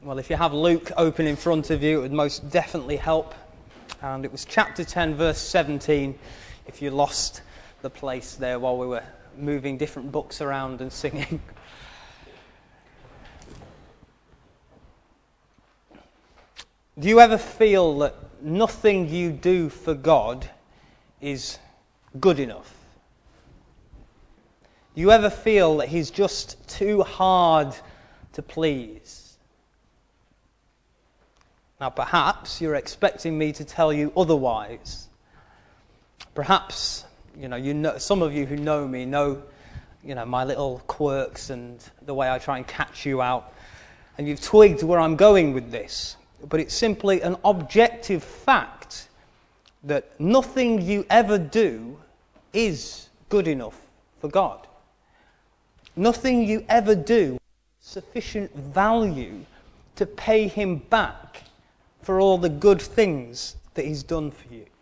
Well, if you have Luke open in front of you, it would most definitely help. And it was chapter 10, verse 17, if you lost the place there while we were moving different books around and singing. Do you ever feel that nothing you do for God is good enough? Do you ever feel that He's just too hard to please? Now, perhaps you're expecting me to tell you otherwise. Perhaps, some of you who know me know, my little quirks and the way I try and catch you out. And you've twigged where I'm going with this. But it's simply an objective fact that nothing you ever do is good enough for God. Nothing you ever do has sufficient value to pay Him back for all the good things that He's done for you.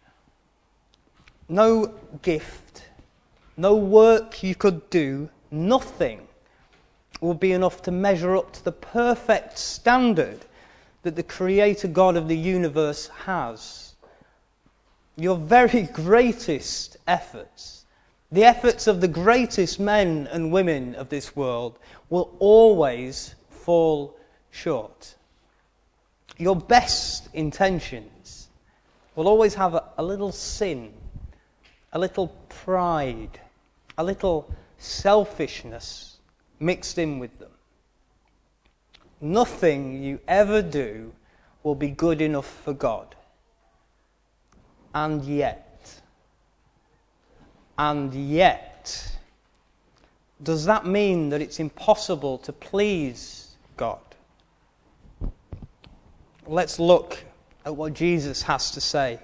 No gift, no work you could do, nothing will be enough to measure up to the perfect standard that the Creator God of the universe has. Your very greatest efforts, the efforts of the greatest men and women of this world, will always fall short. Your best intentions will always have a little sin, a little pride, a little selfishness mixed in with them. Nothing you ever do will be good enough for God. And yet, does that mean that it's impossible to please God? Let's look at what Jesus has to say.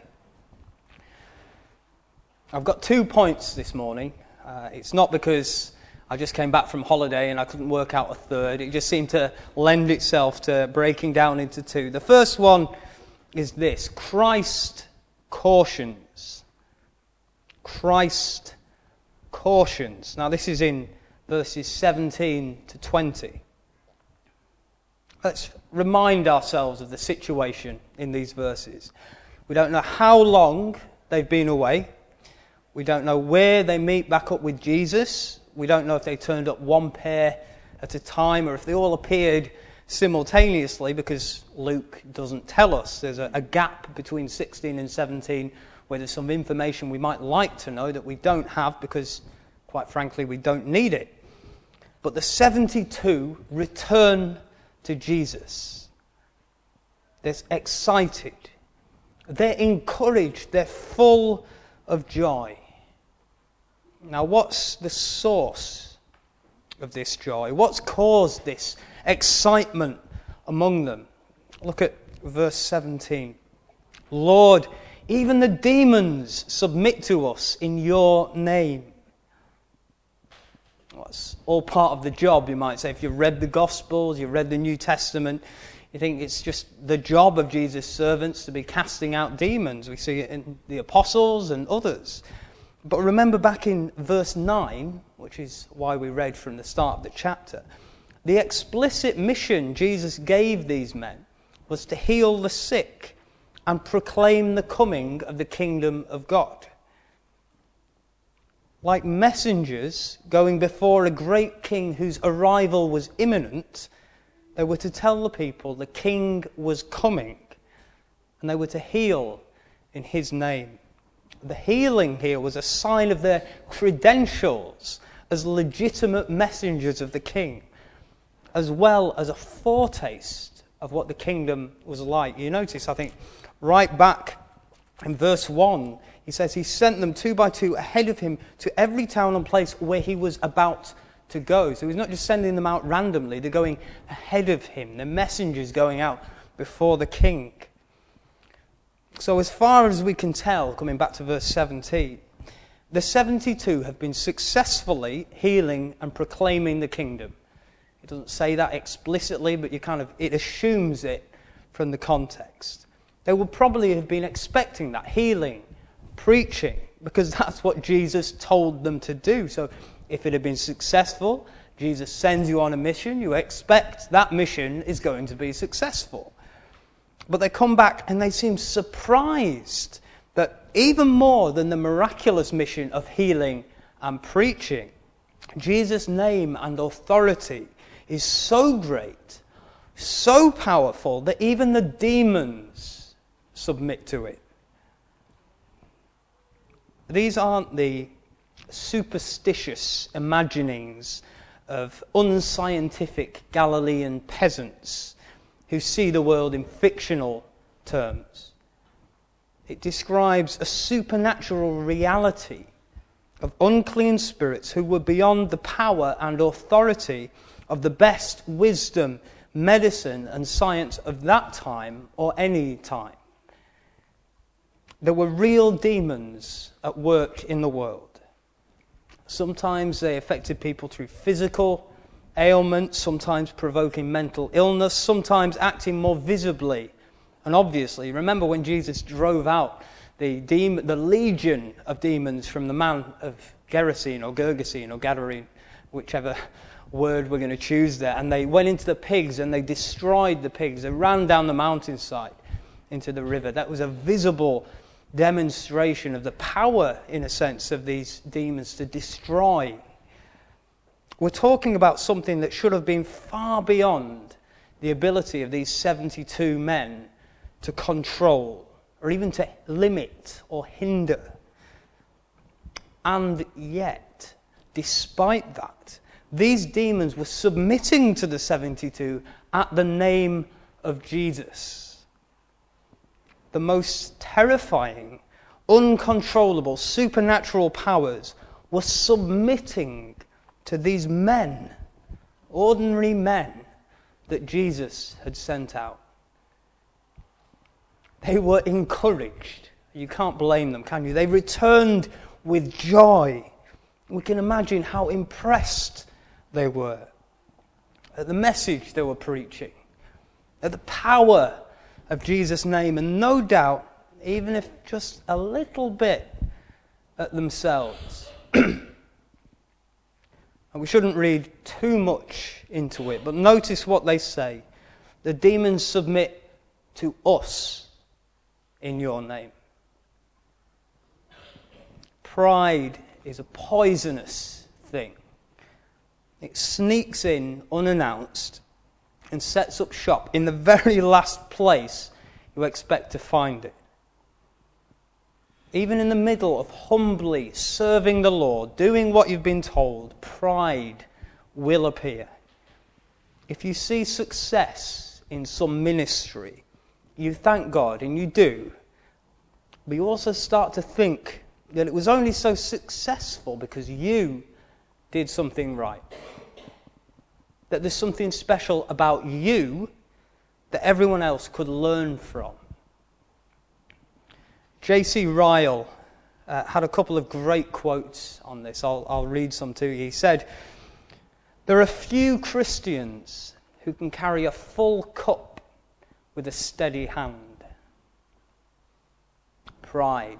I've got 2 points this morning. It's not because I just came back from holiday and I couldn't work out a third. It just seemed to lend itself to breaking down into 2. The first one is this: Christ cautions. Christ cautions. Now this is in verses 17 to 20. Let's remind ourselves of the situation in these verses. We don't know how long they've been away. We don't know where they meet back up with Jesus. We don't know if they turned up one pair at a time or if they all appeared simultaneously, because Luke doesn't tell us. There's a gap between 16 and 17 where there's some information we might like to know that we don't have because, quite frankly, we don't need it. But the 72 return to Jesus. They're excited. They're encouraged. They're full of joy. Now, what's the source of this joy? What's caused this excitement among them? Look at verse 17. Lord, even the demons submit to us in your name. Well, it's all part of the job, you might say. If you've read the Gospels, you've read the New Testament, you think it's just the job of Jesus' servants to be casting out demons. We see it in the apostles and others. But remember back in verse 9, which is why we read from the start of the chapter, the explicit mission Jesus gave these men was to heal the sick and proclaim the coming of the kingdom of God. Like messengers going before a great king whose arrival was imminent, they were to tell the people the king was coming, and they were to heal in his name. The healing here was a sign of their credentials as legitimate messengers of the king, as well as a foretaste of what the kingdom was like. You notice, I think, right back in verse 1, he says he sent them 2 by 2 ahead of him to every town and place where he was about to go. So he's not just sending them out randomly, they're going ahead of him. They're messengers going out before the king. So as far as we can tell, coming back to verse 17, the 72 have been successfully healing and proclaiming the kingdom. It doesn't say that explicitly, but it assumes it from the context. They would probably have been expecting that, healing, preaching, because that's what Jesus told them to do. So if it had been successful, Jesus sends you on a mission, you expect that mission is going to be successful. But they come back and they seem surprised that even more than the miraculous mission of healing and preaching, Jesus' name and authority is so great, so powerful, that even the demons submit to it. These aren't the superstitious imaginings of unscientific Galilean peasants who see the world in fictional terms. It describes a supernatural reality of unclean spirits who were beyond the power and authority of the best wisdom, medicine, and science of that time or any time. There were real demons at work in the world. Sometimes they affected people through physical ailments, sometimes provoking mental illness, sometimes acting more visibly and obviously. Remember when Jesus drove out the legion of demons from the man of Gerasene or Gergesene or Gadarene, whichever word we're going to choose there, and they went into the pigs and they destroyed the pigs. They ran down the mountainside into the river. That was a visible demonstration of the power, in a sense, of these demons to destroy. We're talking about something that should have been far beyond the ability of these 72 men to control or even to limit or hinder. And yet, despite that, these demons were submitting to the 72 at the name of Jesus. The most terrifying, uncontrollable, supernatural powers were submitting to these men, ordinary men, that Jesus had sent out. They were encouraged. You can't blame them, can you? They returned with joy. We can imagine how impressed they were at the message they were preaching, at the power of Jesus' name, and no doubt, even if just a little bit, at themselves. And we shouldn't read too much into it, but notice what they say. The demons submit to us in your name. Pride is a poisonous thing. It sneaks in unannounced and sets up shop in the very last place you expect to find it. Even in the middle of humbly serving the Lord, doing what you've been told, pride will appear. If you see success in some ministry, you thank God, and you do, but you also start to think that it was only so successful because you did something right. That there's something special about you that everyone else could learn from. J.C. Ryle had a couple of great quotes on this. I'll read some to you. He said, "There are few Christians who can carry a full cup with a steady hand." Pride.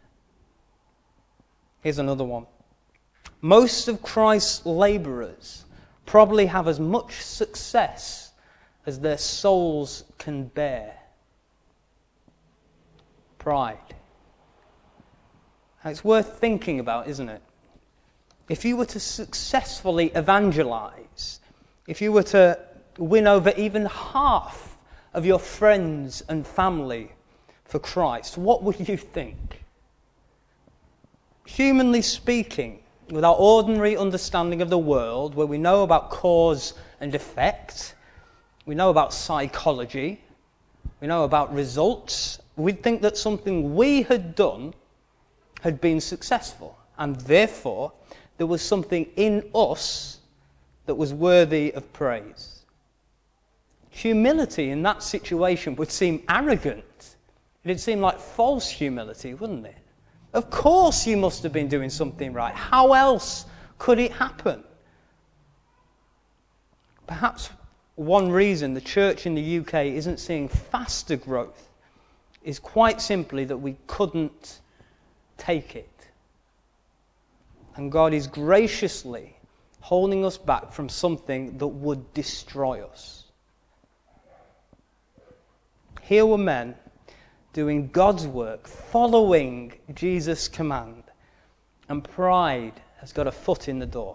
Here's another one. "Most of Christ's labourers probably have as much success as their souls can bear." Pride. And it's worth thinking about, isn't it? If you were to successfully evangelize, if you were to win over even half of your friends and family for Christ, what would you think? Humanly speaking, with our ordinary understanding of the world, where we know about cause and effect, we know about psychology, we know about results, we'd think that something we had done had been successful, and therefore there was something in us that was worthy of praise. Humility in that situation would seem arrogant. It'd seem like false humility, wouldn't it? Of course you must have been doing something right. How else could it happen? Perhaps one reason the church in the UK isn't seeing faster growth is quite simply that we couldn't take it. And God is graciously holding us back from something that would destroy us. Here were men doing God's work, following Jesus' command, and pride has got a foot in the door.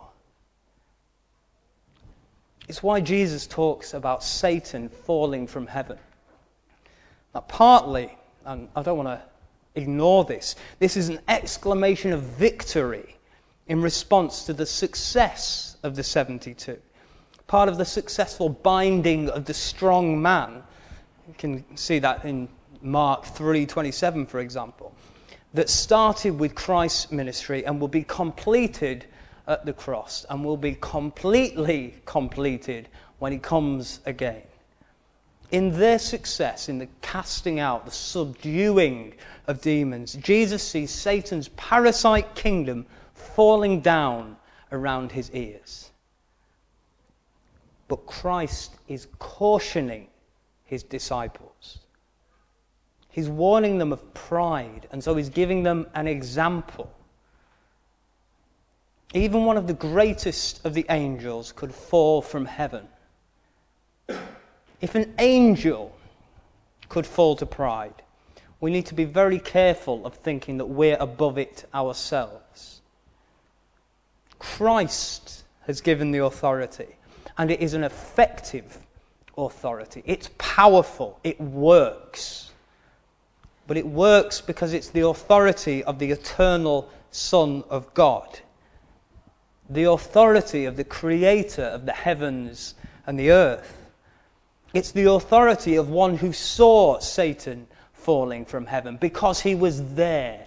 It's why Jesus talks about Satan falling from heaven. Now, partly, and I don't want to ignore this, this is an exclamation of victory in response to the success of the 72. Part of the successful binding of the strong man, you can see that in Mark 3:27, for example, that started with Christ's ministry and will be completed at the cross and will be completely completed when he comes again. In their success, in the casting out, the subduing of demons, Jesus sees Satan's parasite kingdom falling down around his ears. But Christ is cautioning his disciples. He's warning them of pride, and so he's giving them an example. Even one of the greatest of the angels could fall from heaven. If an angel could fall to pride, we need to be very careful of thinking that we're above it ourselves. Christ has given the authority, and it is an effective authority. It's powerful, it works. But it works because it's the authority of the eternal Son of God. The authority of the Creator of the heavens and the earth. It's the authority of one who saw Satan falling from heaven because he was there.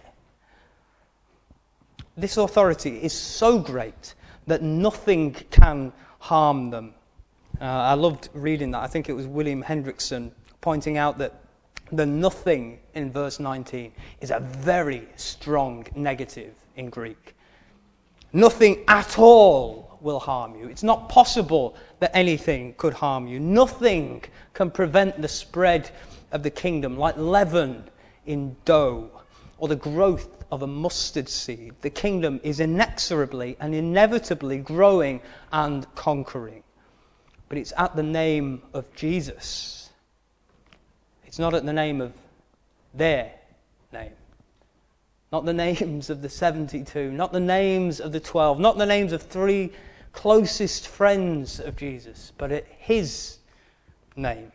This authority is so great that nothing can harm them. I loved reading that. I think it was William Hendrickson pointing out that the nothing in verse 19 is a very strong negative in Greek. Nothing at all will harm you. It's not possible that anything could harm you. Nothing can prevent the spread of the kingdom, like leaven in dough or the growth of a mustard seed. The kingdom is inexorably and inevitably growing and conquering. But it's at the name of Jesus. It's not at the name of their name. Not the names of the 72, not the names of the 12, not the names of 3 closest friends of Jesus, but at his name.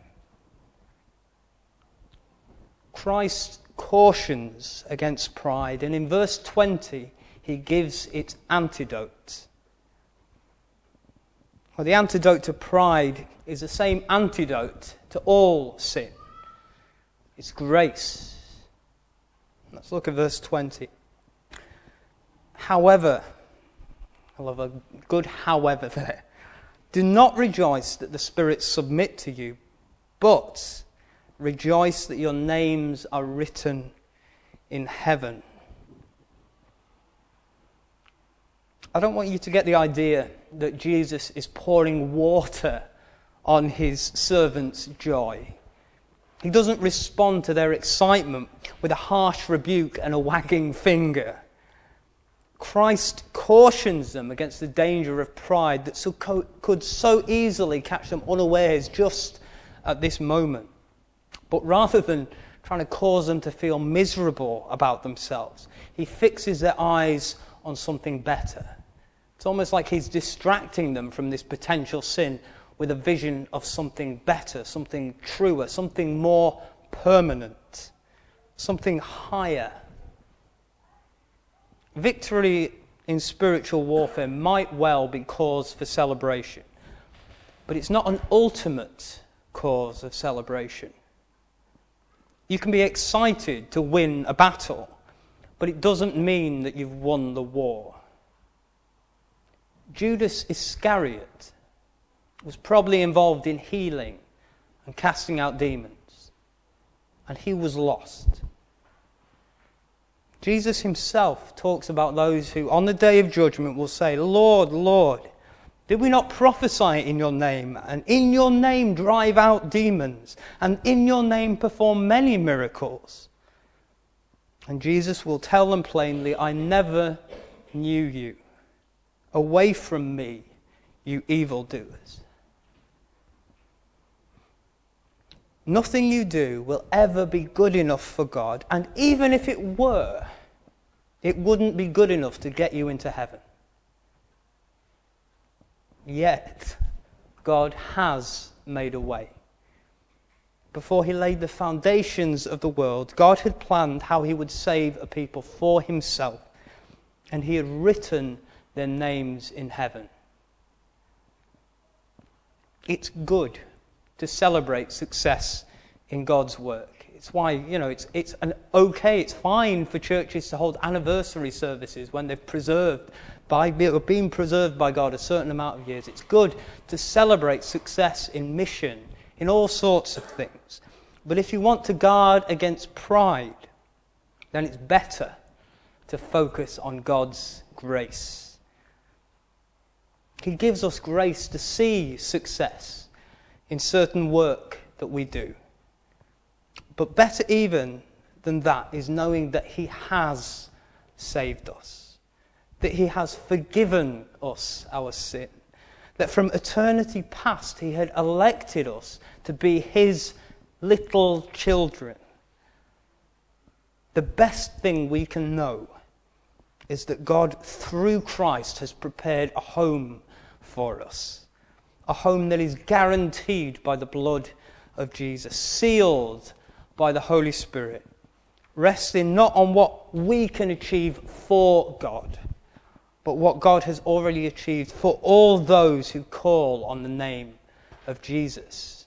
Christ cautions against pride, and in verse 20 he gives its antidote. Well, the antidote to pride is the same antidote to all sin. It's grace. Let's look at verse 20. However, I love a good however there. Do not rejoice that the spirits submit to you, but rejoice that your names are written in heaven. I don't want you to get the idea that Jesus is pouring water on his servants' joy. He doesn't respond to their excitement with a harsh rebuke and a wagging finger. Christ cautions them against the danger of pride that could so easily catch them unawares just at this moment. But rather than trying to cause them to feel miserable about themselves, he fixes their eyes on something better. It's almost like he's distracting them from this potential sin with a vision of something better, something truer, something more permanent, something higher. Victory in spiritual warfare might well be cause for celebration, but it's not an ultimate cause of celebration. You can be excited to win a battle, but it doesn't mean that you've won the war. Judas Iscariot was probably involved in healing and casting out demons, and he was lost. Jesus himself talks about those who on the day of judgment will say, Lord, Lord, did we not prophesy in your name, and in your name drive out demons, and in your name perform many miracles? And Jesus will tell them plainly, I never knew you. Away from me, you evildoers. Nothing you do will ever be good enough for God, and even if it were, it wouldn't be good enough to get you into heaven. Yet, God has made a way. Before he laid the foundations of the world, God had planned how he would save a people for himself, and he had written their names in heaven. It's good to celebrate success in God's work. It's why, it's fine for churches to hold anniversary services when they've been preserved by God a certain amount of years. It's good to celebrate success in mission, in all sorts of things. But if you want to guard against pride, then it's better to focus on God's grace. He gives us grace to see success in certain work that we do. But better even than that is knowing that he has saved us, that he has forgiven us our sin, that from eternity past he had elected us to be his little children. The best thing we can know is that God, through Christ, has prepared a home for us. A home that is guaranteed by the blood of Jesus, sealed by the Holy Spirit, resting not on what we can achieve for God, but what God has already achieved for all those who call on the name of Jesus.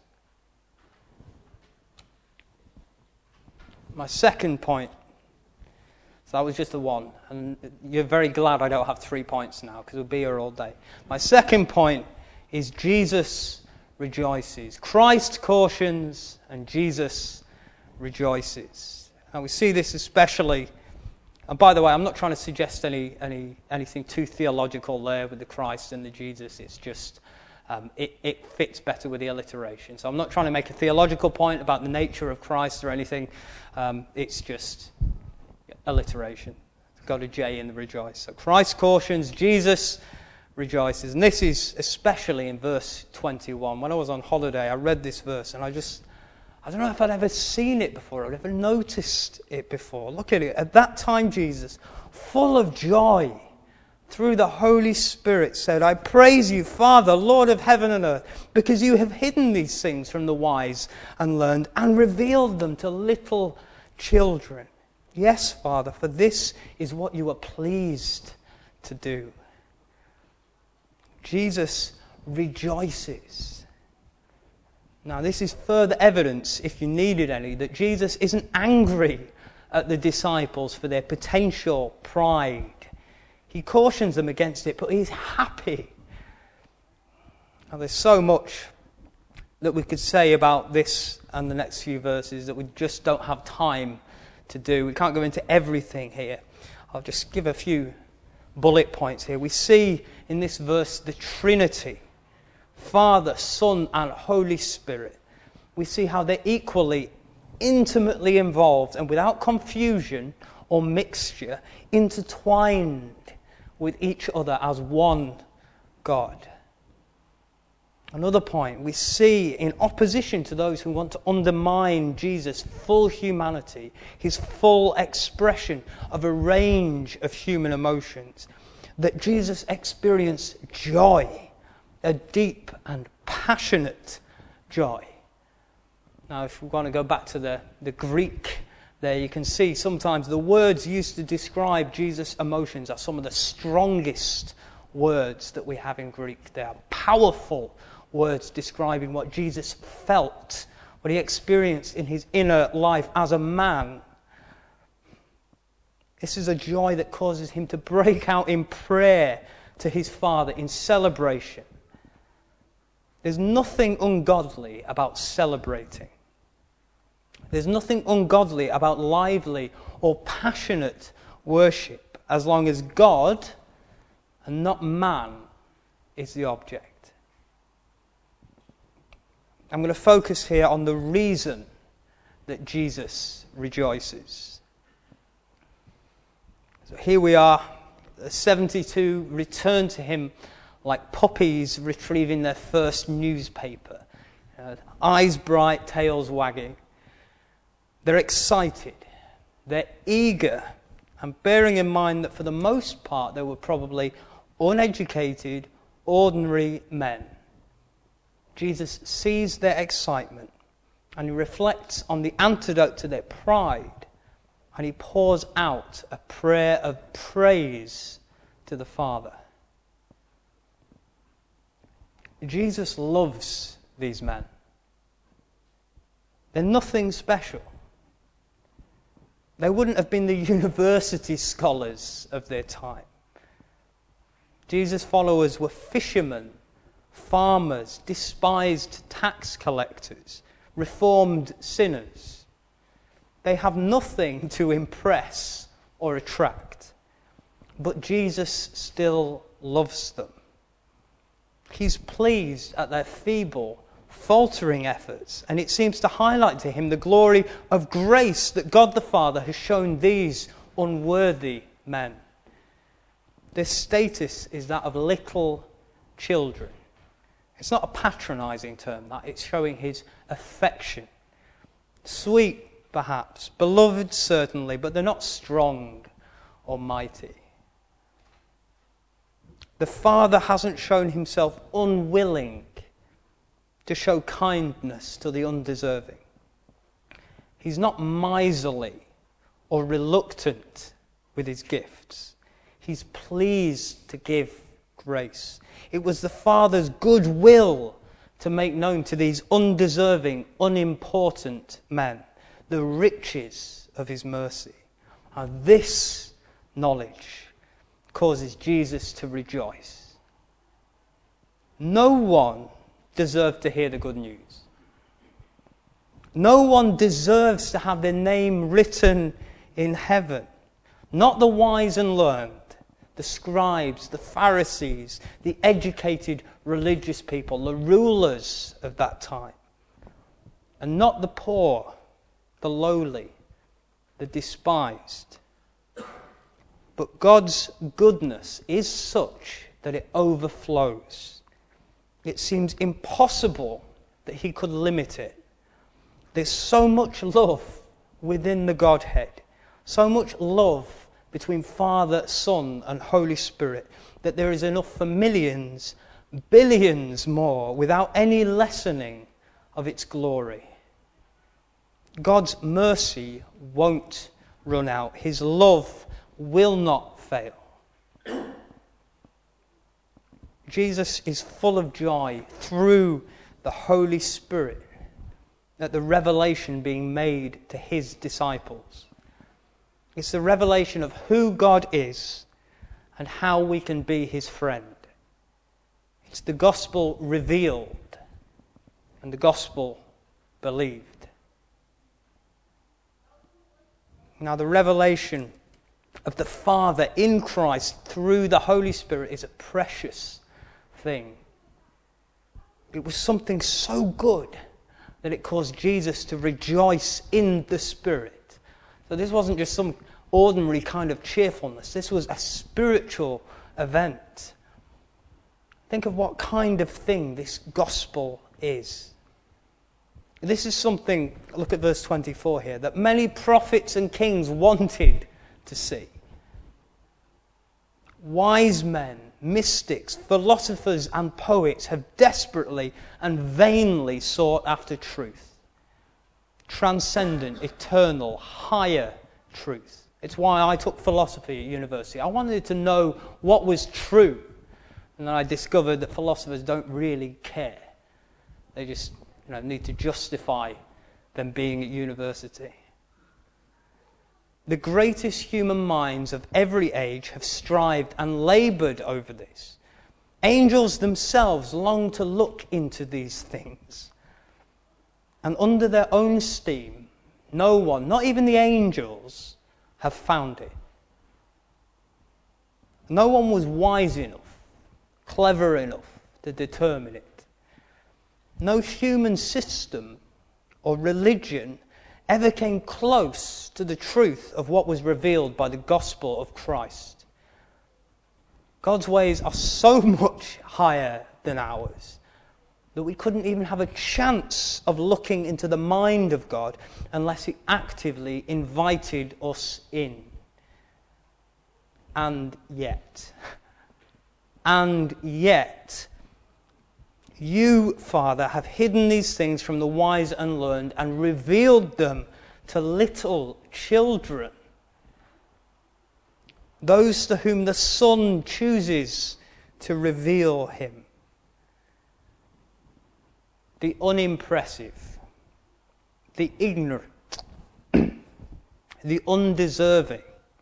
My second point, so that was just the one, and you're very glad I don't have 3 points now, because we'll be here all day. My second point is Jesus rejoices. Christ cautions and Jesus rejoices. And we see this especially, and by the way, I'm not trying to suggest anything too theological there with the Christ and the Jesus. It's just, it fits better with the alliteration. So I'm not trying to make a theological point about the nature of Christ or anything. It's just alliteration. It's got a J in the rejoice. So Christ cautions, Jesus rejoices. And this is especially in verse 21. When I was on holiday, I read this verse and I don't know if I'd ever seen it before, I'd ever noticed it before. Look at it. At that time, Jesus, full of joy through the Holy Spirit, said, I praise you, Father, Lord of heaven and earth, because you have hidden these things from the wise and learned and revealed them to little children. Yes, Father, for this is what you are pleased to do. Jesus rejoices. Now, this is further evidence, if you needed any, that Jesus isn't angry at the disciples for their potential pride. He cautions them against it, but he's happy. Now, there's so much that we could say about this and the next few verses that we just don't have time to do. We can't go into everything here. I'll just give a few bullet points here. We see in this verse the Trinity, Father, Son, and Holy Spirit. We see how they're equally, intimately involved and without confusion or mixture, intertwined with each other as one God. Another point, we see in opposition to those who want to undermine Jesus' full humanity, his full expression of a range of human emotions, that Jesus experienced joy, a deep and passionate joy. Now, if we want to go back to the Greek there, you can see sometimes the words used to describe Jesus' emotions are some of the strongest words that we have in Greek. They are powerful words describing what Jesus felt, what he experienced in his inner life as a man. This is a joy that causes him to break out in prayer to his Father in celebration. There's nothing ungodly about celebrating. There's nothing ungodly about lively or passionate worship, as long as God and not man is the object. I'm going to focus here on the reason that Jesus rejoices. So here we are, the 72 return to him like puppies retrieving their first newspaper. Eyes bright, tails wagging. They're excited. They're eager. And bearing in mind that for the most part they were probably uneducated, ordinary men. Jesus sees their excitement and he reflects on the antidote to their pride, and he pours out a prayer of praise to the Father. Jesus loves these men. They're nothing special. They wouldn't have been the university scholars of their time. Jesus' followers were fishermen, farmers, despised tax collectors, reformed sinners. They have nothing to impress or attract, but Jesus still loves them. He's pleased at their feeble, faltering efforts, and it seems to highlight to him the glory of grace that God the Father has shown these unworthy men. Their status is that of little children. It's not a patronizing term, that it's showing his affection. Sweet, perhaps, beloved, certainly, but they're not strong or mighty. The Father hasn't shown himself unwilling to show kindness to the undeserving. He's not miserly or reluctant with his gifts. He's pleased to give grace. It was the Father's good will to make known to these undeserving, unimportant men the riches of his mercy. And this knowledge causes Jesus to rejoice. No one deserved to hear the good news. No one deserves to have their name written in heaven. Not the wise and learned, the scribes, the Pharisees, the educated religious people, the rulers of that time. And not the poor, the lowly, the despised. But God's goodness is such that it overflows. It seems impossible that he could limit it. There's so much love within the Godhead, so much love between Father, Son, and Holy Spirit, that there is enough for millions, billions more, without any lessening of its glory. God's mercy won't run out. His love will not fail. Jesus is full of joy through the Holy Spirit at the revelation being made to his disciples. It's the revelation of who God is and how we can be his friend. It's the gospel revealed and the gospel believed. Now, the revelation of the Father in Christ through the Holy Spirit is a precious thing. It was something so good that it caused Jesus to rejoice in the Spirit. So this wasn't just some ordinary kind of cheerfulness. This was a spiritual event. Think of what kind of thing this gospel is. This is something, look at verse 24 here, that many prophets and kings wanted to see. Wise men, mystics, philosophers and poets have desperately and vainly sought after truth. Transcendent, eternal, higher truth. It's why I took philosophy at university. I wanted to know what was true. And then I discovered that philosophers don't really care. They just need to justify them being at university. The greatest human minds of every age have strived and laboured over this. Angels themselves long to look into these things. And under their own steam, no one, not even the angels, have found it. No one was wise enough, clever enough to determine it. No human system or religion ever came close to the truth of what was revealed by the gospel of Christ. God's ways are so much higher than ours that we couldn't even have a chance of looking into the mind of God unless He actively invited us in. And yet, you, Father, have hidden these things from the wise and learned and revealed them to little children, those to whom the Son chooses to reveal Him. The unimpressive, the ignorant, the undeserving,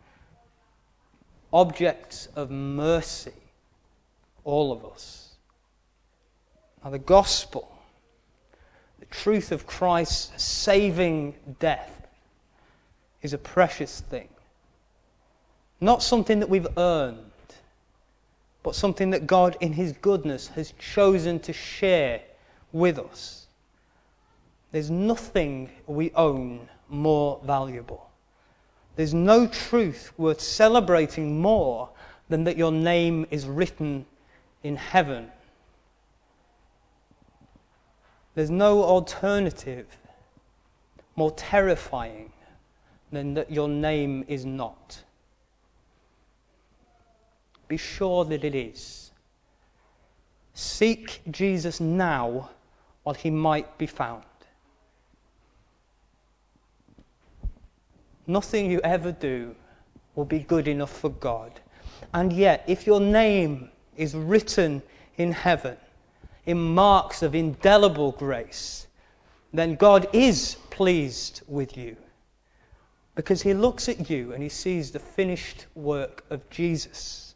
objects of mercy, all of us. Now the gospel, the truth of Christ's saving death, is a precious thing. Not something that we've earned, but something that God in His goodness has chosen to share with us. There's nothing we own more valuable. There's no truth worth celebrating more than that your name is written in heaven. There's no alternative more terrifying than that your name is not. Be sure that it is. Seek Jesus now while He might be found. Nothing you ever do will be good enough for God. And yet, if your name is written in heaven, in marks of indelible grace, then God is pleased with you. Because He looks at you and He sees the finished work of Jesus.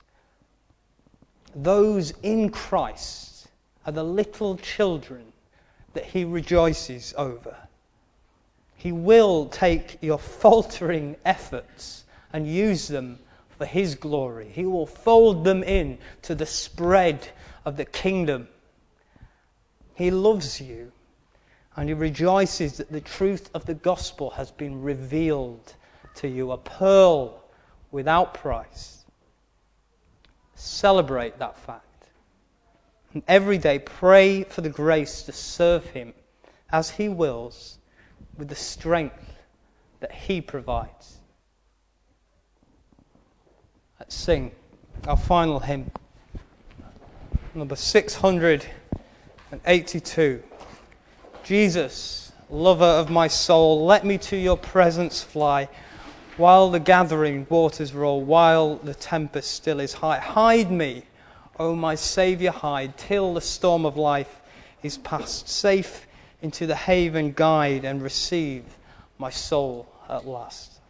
Those in Christ are the little children that He rejoices over. He will take your faltering efforts and use them for His glory. He will fold them in to the spread of the kingdom. He loves you, and He rejoices that the truth of the gospel has been revealed to you, a pearl without price. Celebrate that fact. And every day pray for the grace to serve Him as He wills, with the strength that He provides. Let's sing our final hymn, number 682. Jesus, lover of my soul, let me to your presence fly, while the gathering waters roll, while the tempest still is high. Hide me, O my Saviour, hide, till the storm of life is past. Safe into the haven guide, and receive my soul at last.